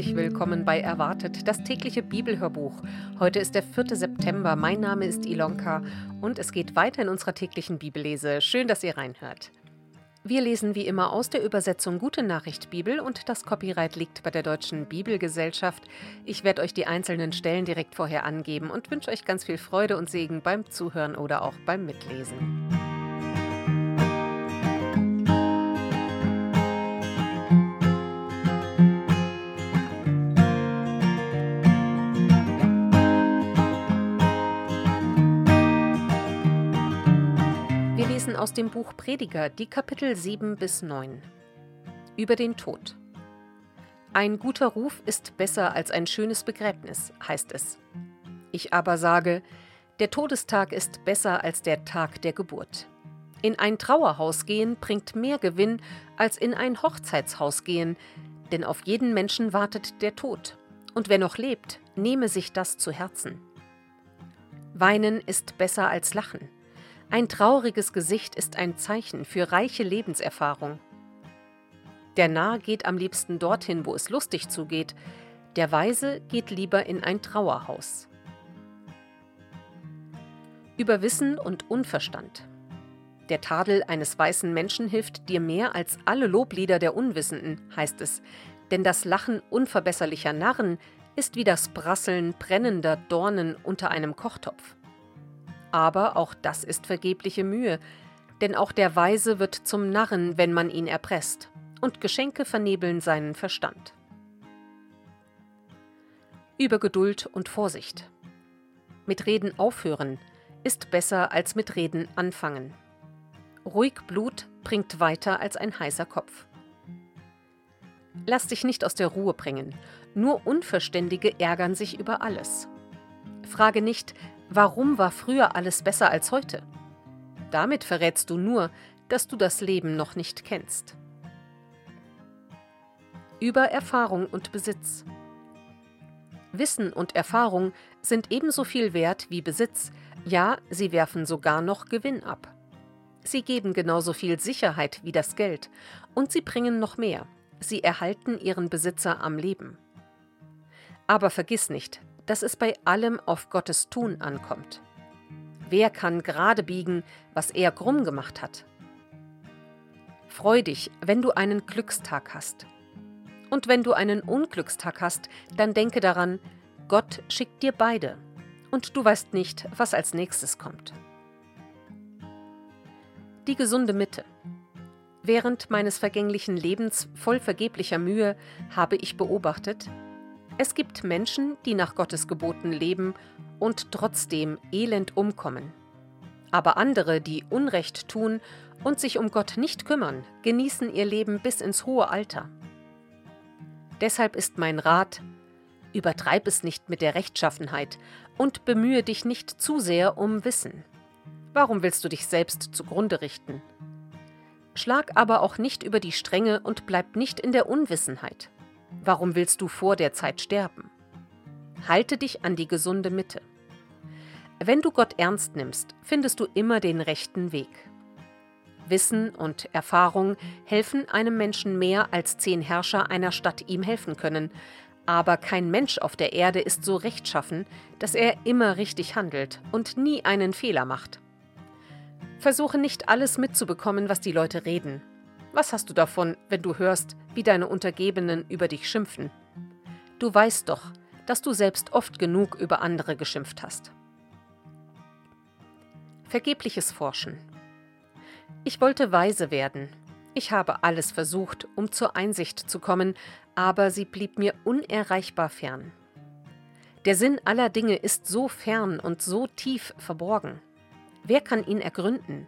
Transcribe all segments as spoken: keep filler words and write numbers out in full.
herzlich willkommen bei Erwartet, das tägliche Bibelhörbuch. Heute ist der vierte September, mein Name ist Ilonka und es geht weiter in unserer täglichen Bibellese. Schön, dass ihr reinhört. Wir lesen wie immer aus der Übersetzung Gute Nachricht Bibel und das Copyright liegt bei der Deutschen Bibelgesellschaft. Ich werde euch die einzelnen Stellen direkt vorher angeben und wünsche euch ganz viel Freude und Segen beim Zuhören oder auch beim Mitlesen. Wir lesen aus dem Buch Prediger, die Kapitel sieben bis neun. Über den Tod. Ein guter Ruf ist besser als ein schönes Begräbnis, heißt es. Ich aber sage, der Todestag ist besser als der Tag der Geburt. In ein Trauerhaus gehen bringt mehr Gewinn, als in ein Hochzeitshaus gehen, denn auf jeden Menschen wartet der Tod. Und wer noch lebt, nehme sich das zu Herzen. Weinen ist besser als Lachen. Ein trauriges Gesicht ist ein Zeichen für reiche Lebenserfahrung. Der Narr geht am liebsten dorthin, wo es lustig zugeht. Der Weise geht lieber in ein Trauerhaus. Über Wissen und Unverstand. Der Tadel eines weißen Menschen hilft dir mehr als alle Loblieder der Unwissenden, heißt es, denn das Lachen unverbesserlicher Narren ist wie das Prasseln brennender Dornen unter einem Kochtopf. Aber auch das ist vergebliche Mühe, denn auch der Weise wird zum Narren, wenn man ihn erpresst, und Geschenke vernebeln seinen Verstand. Über Geduld und Vorsicht. Mit Reden aufhören ist besser als mit Reden anfangen. Ruhig Blut bringt weiter als ein heißer Kopf. Lass dich nicht aus der Ruhe bringen, nur Unverständige ärgern sich über alles. Frage nicht, warum war früher alles besser als heute? Damit verrätst du nur, dass du das Leben noch nicht kennst. Über Erfahrung und Besitz. Wissen und Erfahrung sind ebenso viel wert wie Besitz, ja, sie werfen sogar noch Gewinn ab. Sie geben genauso viel Sicherheit wie das Geld und sie bringen noch mehr. Sie erhalten ihren Besitzer am Leben. Aber vergiss nicht, dass es bei allem auf Gottes Tun ankommt. Wer kann gerade biegen, was er krumm gemacht hat? Freu dich, wenn du einen Glückstag hast. Und wenn du einen Unglückstag hast, dann denke daran, Gott schickt dir beide und du weißt nicht, was als nächstes kommt. Die gesunde Mitte. Während meines vergänglichen Lebens voll vergeblicher Mühe habe ich beobachtet, es gibt Menschen, die nach Gottes Geboten leben und trotzdem elend umkommen. Aber andere, die Unrecht tun und sich um Gott nicht kümmern, genießen ihr Leben bis ins hohe Alter. Deshalb ist mein Rat, übertreib es nicht mit der Rechtschaffenheit und bemühe dich nicht zu sehr um Wissen. Warum willst du dich selbst zugrunde richten? Schlag aber auch nicht über die Stränge und bleib nicht in der Unwissenheit. Warum willst du vor der Zeit sterben? Halte dich an die gesunde Mitte. Wenn du Gott ernst nimmst, findest du immer den rechten Weg. Wissen und Erfahrung helfen einem Menschen mehr, als zehn Herrscher einer Stadt ihm helfen können. Aber kein Mensch auf der Erde ist so rechtschaffen, dass er immer richtig handelt und nie einen Fehler macht. Versuche nicht alles mitzubekommen, was die Leute reden. Was hast du davon, wenn du hörst, wie deine Untergebenen über dich schimpfen? Du weißt doch, dass du selbst oft genug über andere geschimpft hast. Vergebliches Forschen. Ich wollte weise werden. Ich habe alles versucht, um zur Einsicht zu kommen, aber sie blieb mir unerreichbar fern. Der Sinn aller Dinge ist so fern und so tief verborgen. Wer kann ihn ergründen?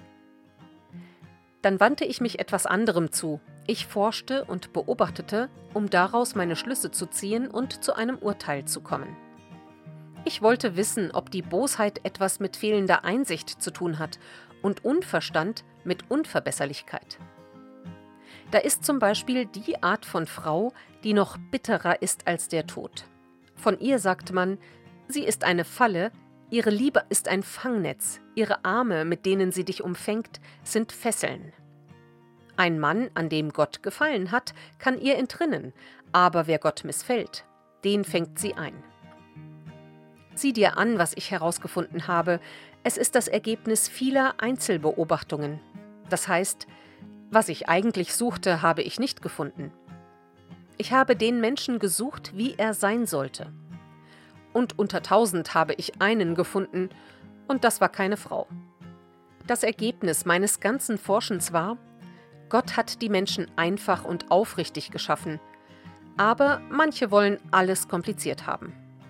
Dann wandte ich mich etwas anderem zu. Ich forschte und beobachtete, um daraus meine Schlüsse zu ziehen und zu einem Urteil zu kommen. Ich wollte wissen, ob die Bosheit etwas mit fehlender Einsicht zu tun hat und Unverstand mit Unverbesserlichkeit. Da ist zum Beispiel die Art von Frau, die noch bitterer ist als der Tod. Von ihr sagt man, sie ist eine Falle, ihre Liebe ist ein Fangnetz, ihre Arme, mit denen sie dich umfängt, sind Fesseln. Ein Mann, an dem Gott gefallen hat, kann ihr entrinnen, aber wer Gott missfällt, den fängt sie ein. Sieh dir an, was ich herausgefunden habe. Es ist das Ergebnis vieler Einzelbeobachtungen. Das heißt, was ich eigentlich suchte, habe ich nicht gefunden. Ich habe den Menschen gesucht, wie er sein sollte. Und unter tausend habe ich einen gefunden, und das war keine Frau. Das Ergebnis meines ganzen Forschens war, Gott hat die Menschen einfach und aufrichtig geschaffen, aber manche wollen alles kompliziert haben.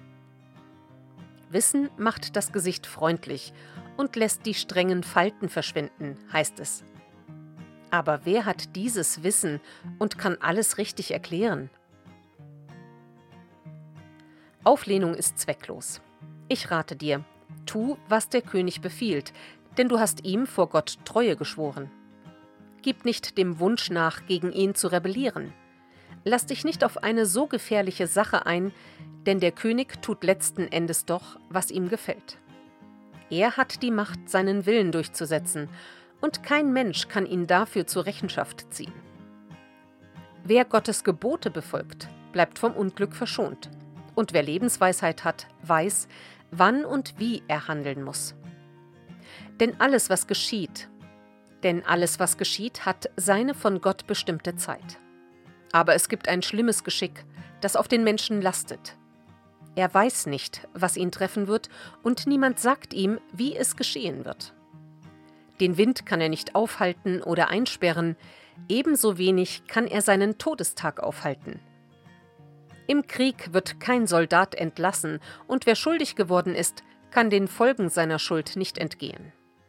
Wissen macht das Gesicht freundlich und lässt die strengen Falten verschwinden, heißt es. Aber wer hat dieses Wissen und kann alles richtig erklären? Auflehnung ist zwecklos. Ich rate dir, tu, was der König befiehlt, denn du hast ihm vor Gott Treue geschworen. Gib nicht dem Wunsch nach, gegen ihn zu rebellieren. Lass dich nicht auf eine so gefährliche Sache ein, denn der König tut letzten Endes doch, was ihm gefällt. Er hat die Macht, seinen Willen durchzusetzen, und kein Mensch kann ihn dafür zur Rechenschaft ziehen. Wer Gottes Gebote befolgt, bleibt vom Unglück verschont. Und wer Lebensweisheit hat, weiß, wann und wie er handeln muss. Denn alles, was geschieht, denn alles, was geschieht, hat seine von Gott bestimmte Zeit. Aber es gibt ein schlimmes Geschick, das auf den Menschen lastet. Er weiß nicht, was ihn treffen wird, und niemand sagt ihm, wie es geschehen wird. Den Wind kann er nicht aufhalten oder einsperren, ebenso wenig kann er seinen Todestag aufhalten. Im Krieg wird kein Soldat entlassen, und wer schuldig geworden ist, kann den Folgen seiner Schuld nicht entgehen.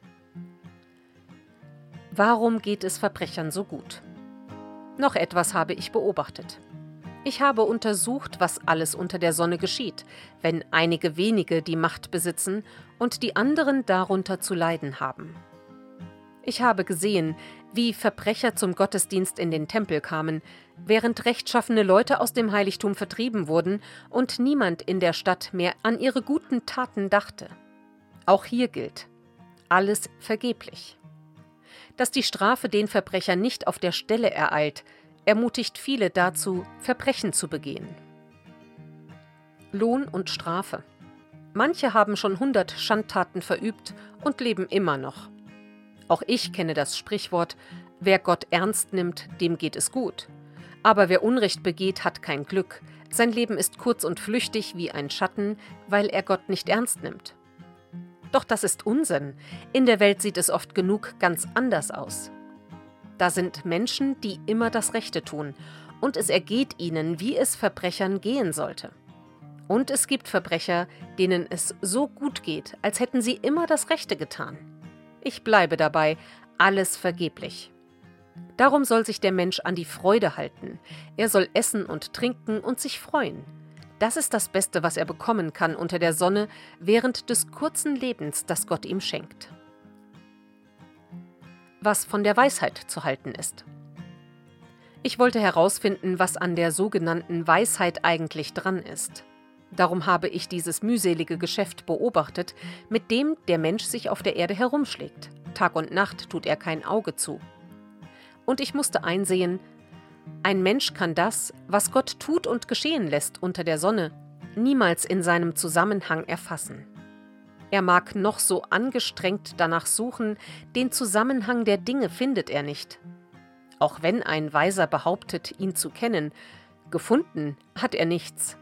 Warum geht es Verbrechern so gut? Noch etwas habe ich beobachtet. Ich habe untersucht, was alles unter der Sonne geschieht, wenn einige wenige die Macht besitzen und die anderen darunter zu leiden haben. Ich habe gesehen, wie Verbrecher zum Gottesdienst in den Tempel kamen, während rechtschaffene Leute aus dem Heiligtum vertrieben wurden und niemand in der Stadt mehr an ihre guten Taten dachte. Auch hier gilt: alles vergeblich. Dass die Strafe den Verbrecher nicht auf der Stelle ereilt, ermutigt viele dazu, Verbrechen zu begehen. Lohn und Strafe. Manche haben schon hundert Schandtaten verübt und leben immer noch. Auch ich kenne das Sprichwort: Wer Gott ernst nimmt, dem geht es gut. Aber wer Unrecht begeht, hat kein Glück. Sein Leben ist kurz und flüchtig wie ein Schatten, weil er Gott nicht ernst nimmt. Doch das ist Unsinn. In der Welt sieht es oft genug ganz anders aus. Da sind Menschen, die immer das Rechte tun, und es ergeht ihnen, wie es Verbrechern gehen sollte. Und es gibt Verbrecher, denen es so gut geht, als hätten sie immer das Rechte getan. Ich bleibe dabei, alles vergeblich. Darum soll sich der Mensch an die Freude halten. Er soll essen und trinken und sich freuen. Das ist das Beste, was er bekommen kann unter der Sonne während des kurzen Lebens, das Gott ihm schenkt. Was von der Weisheit zu halten ist. Ich wollte herausfinden, was an der sogenannten Weisheit eigentlich dran ist. Darum habe ich dieses mühselige Geschäft beobachtet, mit dem der Mensch sich auf der Erde herumschlägt. Tag und Nacht tut er kein Auge zu. Und ich musste einsehen, ein Mensch kann das, was Gott tut und geschehen lässt unter der Sonne, niemals in seinem Zusammenhang erfassen. Er mag noch so angestrengt danach suchen, den Zusammenhang der Dinge findet er nicht. Auch wenn ein Weiser behauptet, ihn zu kennen, gefunden hat er nichts.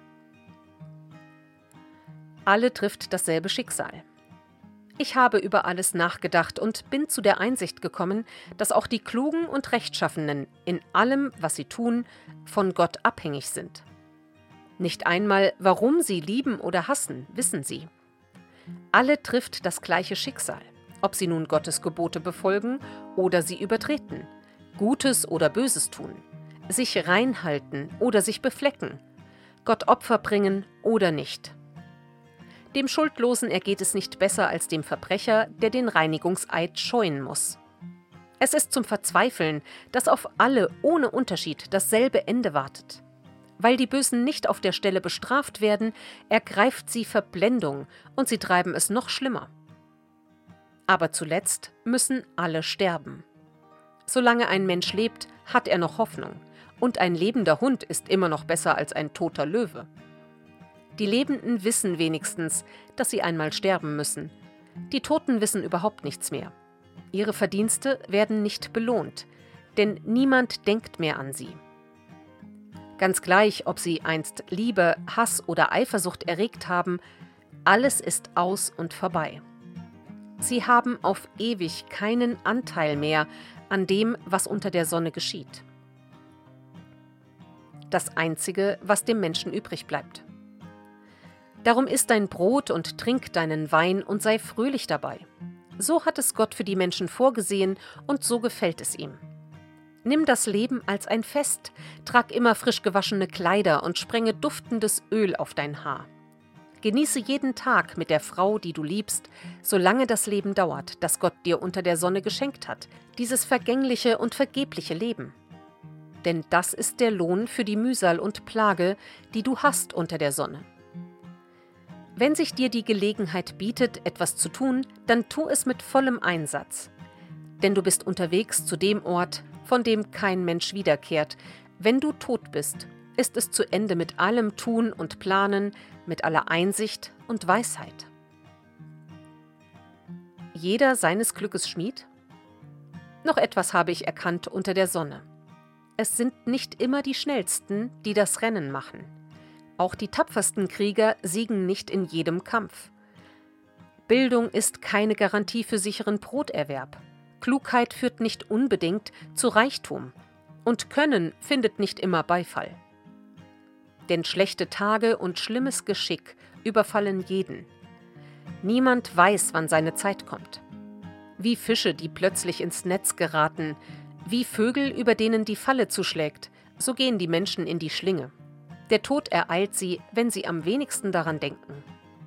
Alle trifft dasselbe Schicksal. Ich habe über alles nachgedacht und bin zu der Einsicht gekommen, dass auch die Klugen und Rechtschaffenen in allem, was sie tun, von Gott abhängig sind. Nicht einmal, warum sie lieben oder hassen, wissen sie. Alle trifft das gleiche Schicksal, ob sie nun Gottes Gebote befolgen oder sie übertreten, Gutes oder Böses tun, sich reinhalten oder sich beflecken, Gott Opfer bringen oder nicht. Dem Schuldlosen ergeht es nicht besser als dem Verbrecher, der den Reinigungseid scheuen muss. Es ist zum Verzweifeln, dass auf alle ohne Unterschied dasselbe Ende wartet. Weil die Bösen nicht auf der Stelle bestraft werden, ergreift sie Verblendung und sie treiben es noch schlimmer. Aber zuletzt müssen alle sterben. Solange ein Mensch lebt, hat er noch Hoffnung. Und ein lebender Hund ist immer noch besser als ein toter Löwe. Die Lebenden wissen wenigstens, dass sie einmal sterben müssen. Die Toten wissen überhaupt nichts mehr. Ihre Verdienste werden nicht belohnt, denn niemand denkt mehr an sie. Ganz gleich, ob sie einst Liebe, Hass oder Eifersucht erregt haben, alles ist aus und vorbei. Sie haben auf ewig keinen Anteil mehr an dem, was unter der Sonne geschieht. Das Einzige, was dem Menschen übrig bleibt. Darum iss dein Brot und trink deinen Wein und sei fröhlich dabei. So hat es Gott für die Menschen vorgesehen und so gefällt es ihm. Nimm das Leben als ein Fest, trag immer frisch gewaschene Kleider und sprenge duftendes Öl auf dein Haar. Genieße jeden Tag mit der Frau, die du liebst, solange das Leben dauert, das Gott dir unter der Sonne geschenkt hat, dieses vergängliche und vergebliche Leben. Denn das ist der Lohn für die Mühsal und Plage, die du hast unter der Sonne. Wenn sich dir die Gelegenheit bietet, etwas zu tun, dann tu es mit vollem Einsatz. Denn du bist unterwegs zu dem Ort, von dem kein Mensch wiederkehrt. Wenn du tot bist, ist es zu Ende mit allem Tun und Planen, mit aller Einsicht und Weisheit. Jeder seines Glückes Schmied? Noch etwas habe ich erkannt unter der Sonne. Es sind nicht immer die Schnellsten, die das Rennen machen. Auch die tapfersten Krieger siegen nicht in jedem Kampf. Bildung ist keine Garantie für sicheren Broterwerb. Klugheit führt nicht unbedingt zu Reichtum. Und Können findet nicht immer Beifall. Denn schlechte Tage und schlimmes Geschick überfallen jeden. Niemand weiß, wann seine Zeit kommt. Wie Fische, die plötzlich ins Netz geraten, wie Vögel, über denen die Falle zuschlägt, so gehen die Menschen in die Schlinge. Der Tod ereilt sie, wenn sie am wenigsten daran denken.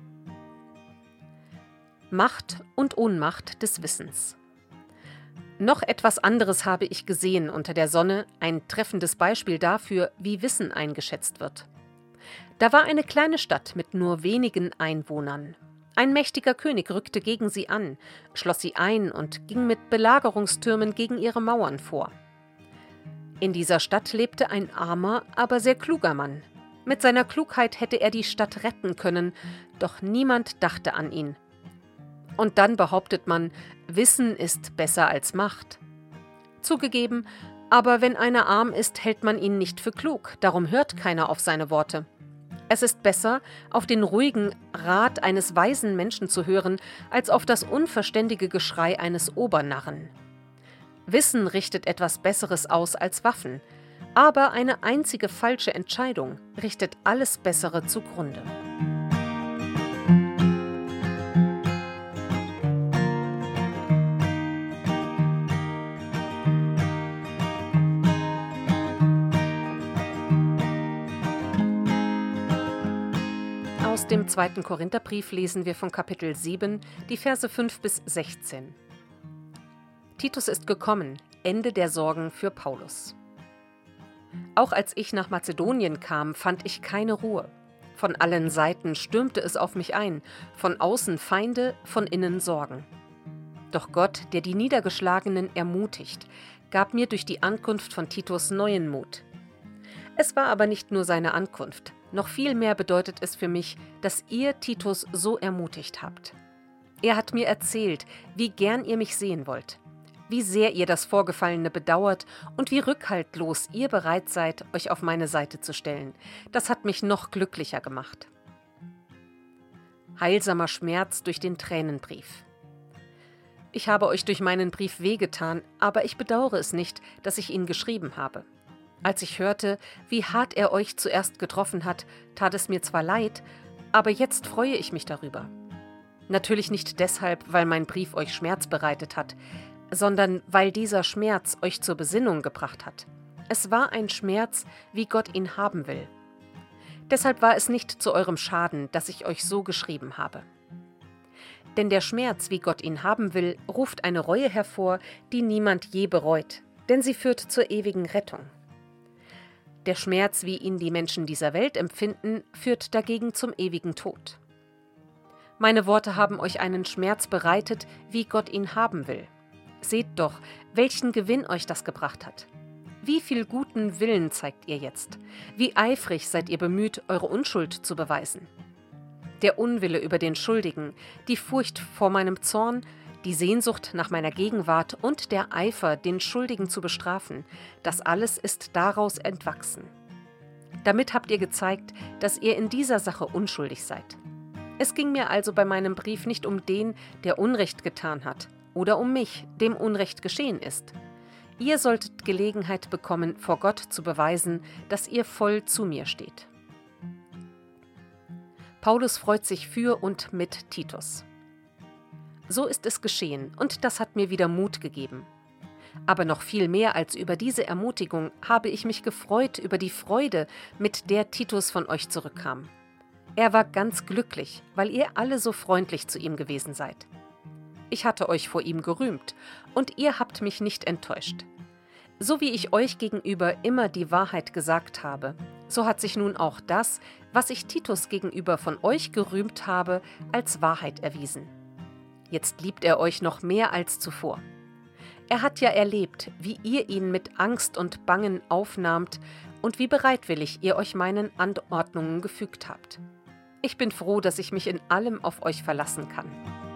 Macht und Ohnmacht des Wissens. Noch etwas anderes habe ich gesehen unter der Sonne, ein treffendes Beispiel dafür, wie Wissen eingeschätzt wird. Da war eine kleine Stadt mit nur wenigen Einwohnern. Ein mächtiger König rückte gegen sie an, schloss sie ein und ging mit Belagerungstürmen gegen ihre Mauern vor. In dieser Stadt lebte ein armer, aber sehr kluger Mann. Mit seiner Klugheit hätte er die Stadt retten können, doch niemand dachte an ihn. Und dann behauptet man, Wissen ist besser als Macht. Zugegeben, aber wenn einer arm ist, hält man ihn nicht für klug, darum hört keiner auf seine Worte. Es ist besser, auf den ruhigen Rat eines weisen Menschen zu hören, als auf das unverständige Geschrei eines Obernarren. Wissen richtet etwas Besseres aus als Waffen, aber eine einzige falsche Entscheidung richtet alles Bessere zugrunde. Aus dem zweiten Korintherbrief lesen wir von Kapitel sieben, die Verse fünf bis sechzehn. Titus ist gekommen, Ende der Sorgen für Paulus. Auch als ich nach Mazedonien kam, fand ich keine Ruhe. Von allen Seiten stürmte es auf mich ein, von außen Feinde, von innen Sorgen. Doch Gott, der die Niedergeschlagenen ermutigt, gab mir durch die Ankunft von Titus neuen Mut. Es war aber nicht nur seine Ankunft, noch viel mehr bedeutet es für mich, dass ihr Titus so ermutigt habt. Er hat mir erzählt, wie gern ihr mich sehen wollt, wie sehr ihr das Vorgefallene bedauert und wie rückhaltlos ihr bereit seid, euch auf meine Seite zu stellen. Das hat mich noch glücklicher gemacht. Heilsamer Schmerz durch den Tränenbrief. Ich habe euch durch meinen Brief wehgetan, aber ich bedauere es nicht, dass ich ihn geschrieben habe. Als ich hörte, wie hart er euch zuerst getroffen hat, tat es mir zwar leid, aber jetzt freue ich mich darüber. Natürlich nicht deshalb, weil mein Brief euch Schmerz bereitet hat, sondern weil dieser Schmerz euch zur Besinnung gebracht hat. Es war ein Schmerz, wie Gott ihn haben will. Deshalb war es nicht zu eurem Schaden, dass ich euch so geschrieben habe. Denn der Schmerz, wie Gott ihn haben will, ruft eine Reue hervor, die niemand je bereut, denn sie führt zur ewigen Rettung. Der Schmerz, wie ihn die Menschen dieser Welt empfinden, führt dagegen zum ewigen Tod. Meine Worte haben euch einen Schmerz bereitet, wie Gott ihn haben will. Seht doch, welchen Gewinn euch das gebracht hat. Wie viel guten Willen zeigt ihr jetzt? Wie eifrig seid ihr bemüht, eure Unschuld zu beweisen? Der Unwille über den Schuldigen, die Furcht vor meinem Zorn, die Sehnsucht nach meiner Gegenwart und der Eifer, den Schuldigen zu bestrafen, das alles ist daraus entwachsen. Damit habt ihr gezeigt, dass ihr in dieser Sache unschuldig seid. Es ging mir also bei meinem Brief nicht um den, der Unrecht getan hat, oder um mich, dem Unrecht geschehen ist. Ihr solltet Gelegenheit bekommen, vor Gott zu beweisen, dass ihr voll zu mir steht. Paulus freut sich für und mit Titus. So ist es geschehen, und das hat mir wieder Mut gegeben. Aber noch viel mehr als über diese Ermutigung habe ich mich gefreut über die Freude, mit der Titus von euch zurückkam. Er war ganz glücklich, weil ihr alle so freundlich zu ihm gewesen seid. Ich hatte euch vor ihm gerühmt, und ihr habt mich nicht enttäuscht. So wie ich euch gegenüber immer die Wahrheit gesagt habe, so hat sich nun auch das, was ich Titus gegenüber von euch gerühmt habe, als Wahrheit erwiesen. Jetzt liebt er euch noch mehr als zuvor. Er hat ja erlebt, wie ihr ihn mit Angst und Bangen aufnahmt und wie bereitwillig ihr euch meinen Anordnungen gefügt habt. Ich bin froh, dass ich mich in allem auf euch verlassen kann.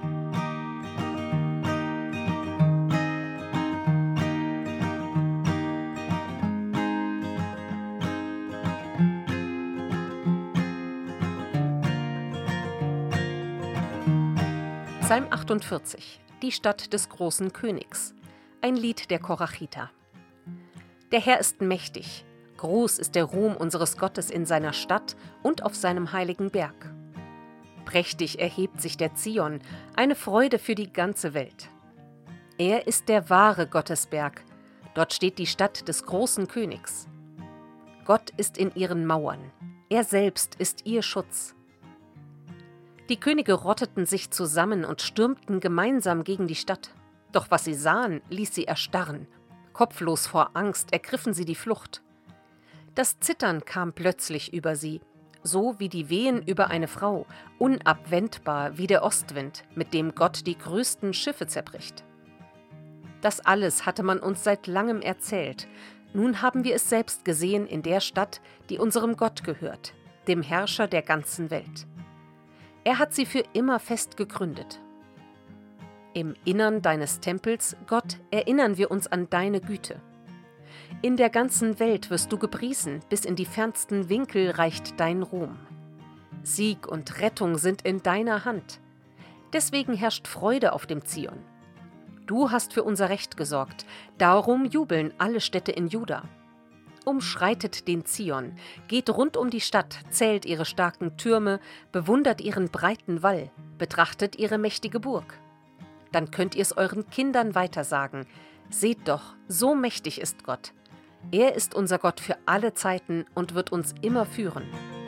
Psalm achtundvierzig, die Stadt des großen Königs, ein Lied der Korachiter. Der Herr ist mächtig, groß ist der Ruhm unseres Gottes in seiner Stadt und auf seinem heiligen Berg. Prächtig erhebt sich der Zion, eine Freude für die ganze Welt. Er ist der wahre Gottesberg, dort steht die Stadt des großen Königs. Gott ist in ihren Mauern, er selbst ist ihr Schutz. Die Könige rotteten sich zusammen und stürmten gemeinsam gegen die Stadt. Doch was sie sahen, ließ sie erstarren. Kopflos vor Angst ergriffen sie die Flucht. Das Zittern kam plötzlich über sie, so wie die Wehen über eine Frau, unabwendbar wie der Ostwind, mit dem Gott die größten Schiffe zerbricht. Das alles hatte man uns seit langem erzählt. Nun haben wir es selbst gesehen in der Stadt, die unserem Gott gehört, dem Herrscher der ganzen Welt. Er hat sie für immer fest gegründet. Im Innern deines Tempels, Gott, erinnern wir uns an deine Güte. In der ganzen Welt wirst du gepriesen, bis in die fernsten Winkel reicht dein Ruhm. Sieg und Rettung sind in deiner Hand. Deswegen herrscht Freude auf dem Zion. Du hast für unser Recht gesorgt, darum jubeln alle Städte in Juda. Umschreitet den Zion, geht rund um die Stadt, zählt ihre starken Türme, bewundert ihren breiten Wall, betrachtet ihre mächtige Burg. Dann könnt ihr es euren Kindern weitersagen. Seht doch, so mächtig ist Gott. Er ist unser Gott für alle Zeiten und wird uns immer führen.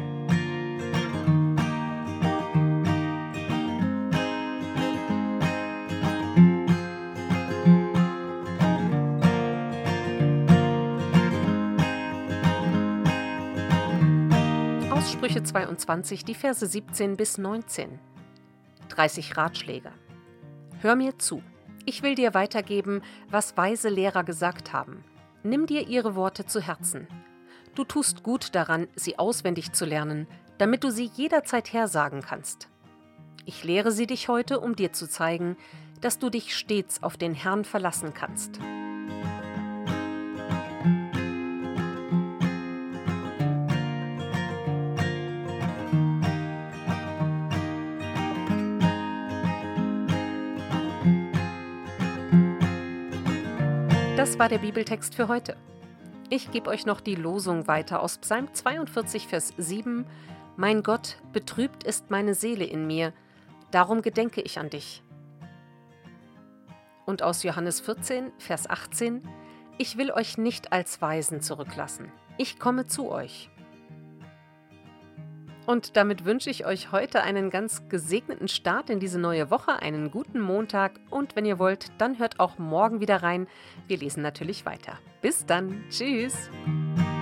Sprüche zweiundzwanzig, die Verse siebzehn bis neunzehn. dreißig Ratschläge. Hör mir zu. Ich will dir weitergeben, was weise Lehrer gesagt haben. Nimm dir ihre Worte zu Herzen. Du tust gut daran, sie auswendig zu lernen, damit du sie jederzeit hersagen kannst. Ich lehre sie dich heute, um dir zu zeigen, dass du dich stets auf den Herrn verlassen kannst. Das war der Bibeltext für heute. Ich gebe euch noch die Losung weiter aus Psalm zweiundvierzig, Vers sieben. Mein Gott, betrübt ist meine Seele in mir, darum gedenke ich an dich. Und aus Johannes vierzehn, Vers achtzehn. Ich will euch nicht als Waisen zurücklassen. Ich komme zu euch. Und damit wünsche ich euch heute einen ganz gesegneten Start in diese neue Woche, einen guten Montag und wenn ihr wollt, dann hört auch morgen wieder rein. Wir lesen natürlich weiter. Bis dann. Tschüss.